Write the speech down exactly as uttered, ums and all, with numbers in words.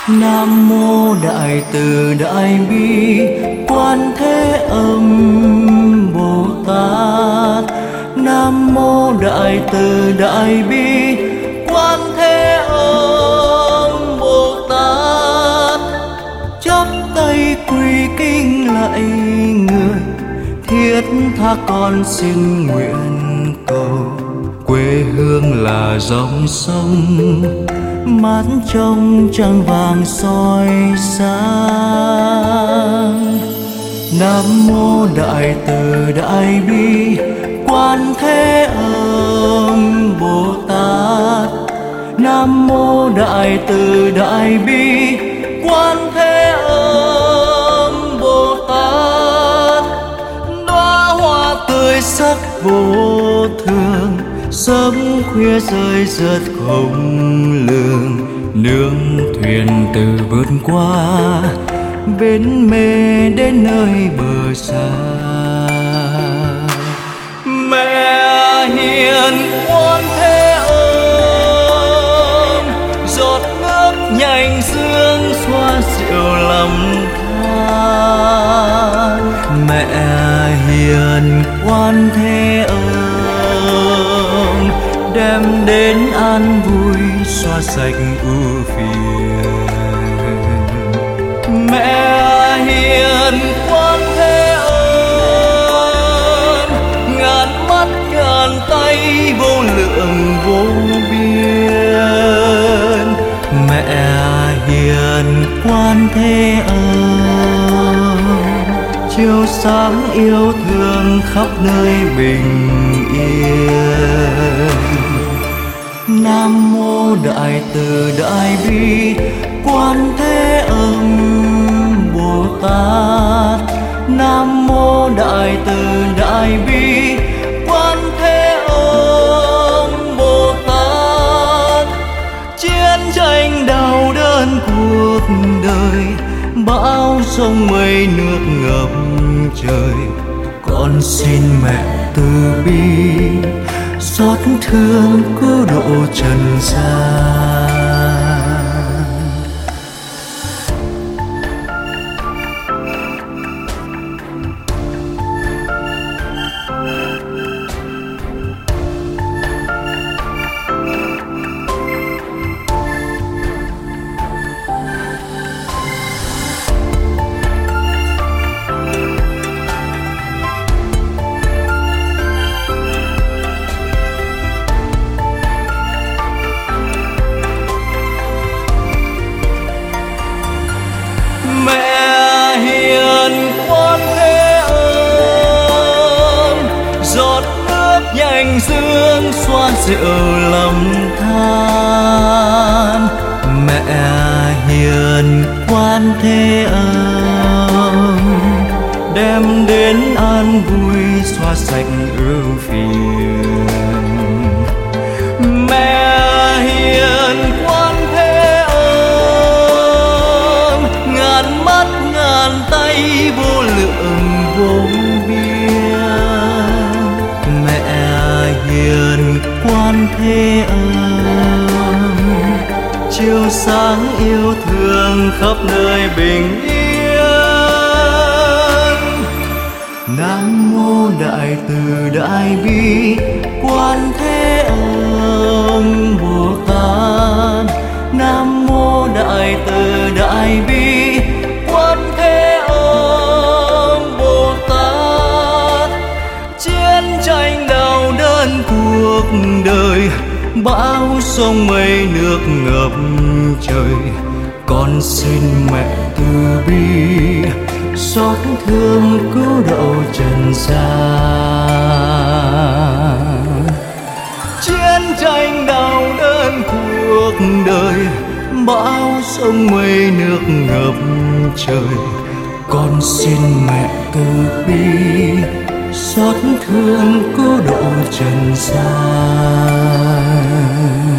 Nam mô Đại Từ Đại Bi Quan Thế Âm Bồ Tát. Nam mô Đại Từ Đại Bi Quan Thế Âm Bồ Tát. Chắp tay quỳ kinh lạy người, thiết tha con xin nguyện cầu. Quê hương là dòng sông mát trong trăng vàng soi sáng. Nam mô Đại Từ Đại Bi Quan Thế Âm Bồ Tát. Nam mô Đại Từ Đại Bi Quan Thế Âm Bồ Tát. Đóa hoa tươi sắc vô thường, sớm khuya rơi rớt không lường. Nương thuyền từ vượt qua bến mê đến nơi bờ xa. Mẹ hiền Quan Thế Âm, giọt nước nhành dương xoa dịu lòng than. Mẹ hiền Quan Thế Âm, đem đến an vui xóa sạch ưu phiền. Mẹ hiền Quan Thế Âm, ngàn mắt ngàn tay vô lượng vô biên. Mẹ hiền Quan Thế Âm, chiếu sáng yêu thương khắp nơi bình yên. Nam mô Đại Từ Đại Bi Quan Thế Âm Bồ Tát. Nam mô Đại Từ Đại Bi Quan Thế Âm Bồ Tát. Chiến tranh đau đớn cuộc đời, bão giông mây nước ngập trời. Con xin mẹ từ bi xót thương cứu độ trần gian. Nhành dương xoa dịu lòng than. Mẹ hiền Quan Thế Âm, đem đến an vui xóa sạch ưu phiền. Mẹ hiền Quan Thế Âm, ngàn mắt ngàn tay vô lượng vô biên. Mẹ hiền Quan Thế Âm, chiếu sáng yêu thương khắp nơi bình yên. Nam mô Đại Từ Đại Bi Quan Thế Âm Bồ Tát. Nam mô Đại Từ Đại Bi Quan Thế Âm Bồ Tát. Chiến tranh đau đớn cuộc đời, bão giông mây nước ngập trời. Con xin mẹ từ bi xót thương cứu độ trần gian. Chiến tranh đau đớn cuộc đời, bão giông mây nước ngập trời. Con xin mẹ từ bi xót thương cứu độ trần gian.